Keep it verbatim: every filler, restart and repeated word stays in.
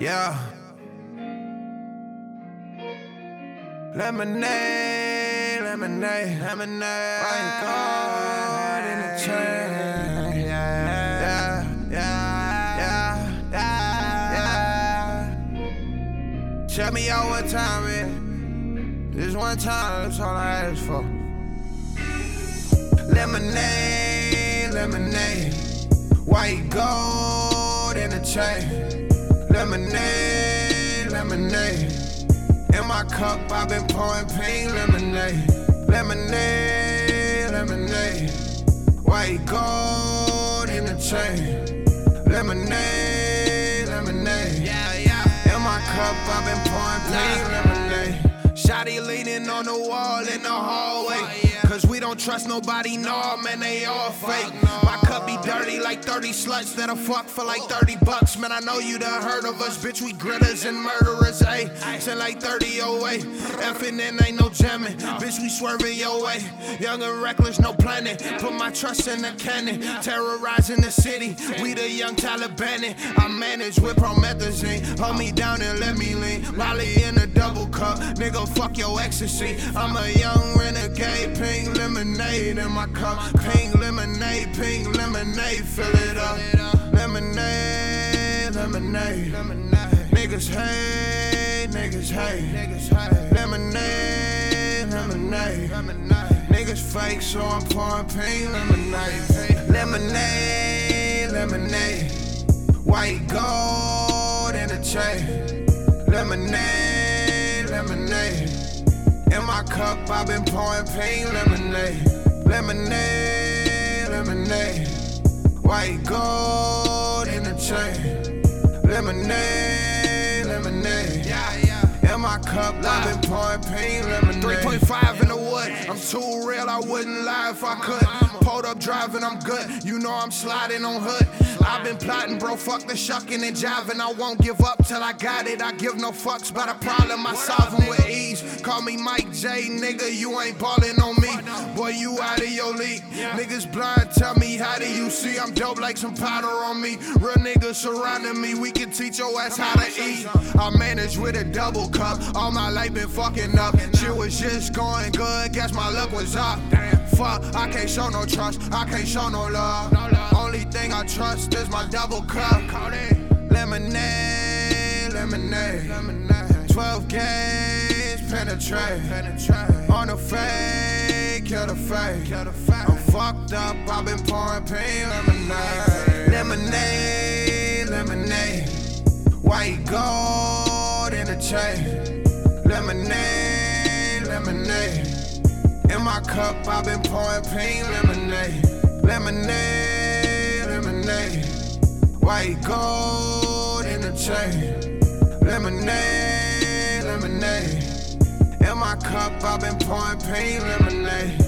Yeah. Lemonade, lemonade, lemonade. White gold in the chain. Yeah, yeah, yeah, yeah, yeah. Shut me out one time, man. Just one time, that's all I ask for. Lemonade, lemonade. White gold in the chain. Lemonade, lemonade. In my cup, I've been pouring pink lemonade. Lemonade, lemonade. White gold in the chain. Lemonade, lemonade. Yeah, yeah. In my cup, I've been pouring pink lemonade. Shotty leaning on the wall in the hallway. Cause we don't trust nobody, no, man, they all fake. My cup be dirty like thirty sluts that'll fuck for like thirty bucks. Man, I know you done heard of us, bitch, we gritters and murderers, ayy. Send like thirty your way, effing in ain't no jamming. Bitch, we swerving your way, young and reckless, no planning. Put my trust in the cannon, terrorizing the city. We the young Taliban, I manage with promethazine. Hold me down and let me lean, Molly in a double cup, nigga, fuck your ecstasy. I'm a young renegade, pink lemonade in my cup, pink lemonade, pink lemonade, fill it up. Lemonade, lemonade, niggas hate, niggas hate. Lemonade, lemonade, niggas fake, so I'm pouring pink lemonade. Lemonade, lemonade, white gold in the chain. Lemonade, lemonade. In my cup, I've been pouring pink lemonade. Lemonade, lemonade. White gold in the chain. Lemonade, lemonade. Yeah, yeah. In my cup, I've been pouring pink lemonade. three point five in the wood. I'm too real, I wouldn't lie if I could. Pulled up driving, I'm good. You know I'm sliding on hood. I've been plotting, bro, fuck the shucking and jiving. I won't give up till I got it. I give no fucks about a problem, I solve them with ease. Call me Mike J, nigga, you ain't ballin' on me. Boy, you out of your league. Niggas blind, tell me how do you see? I'm dope like some powder on me. Real niggas surrounding me, we can teach your ass how to eat. I managed with a double cup, all my life been fucking up. Shit was just going good, guess my luck was up. Fuck, I can't show no trust, I can't show no love. Only thing I trust is my double cup. Lemonade, lemonade. twelve gauge, penetrate. On the fake, kill the fake. I'm fucked up, I've been pouring pink lemonade. Lemonade, lemonade. White gold in the chain. Lemonade, lemonade. In my cup, I've been pouring pink lemonade. Lemonade, lemonade. White gold in the chain. Lemonade, lemonade. In my cup, I've been pouring pink lemonade.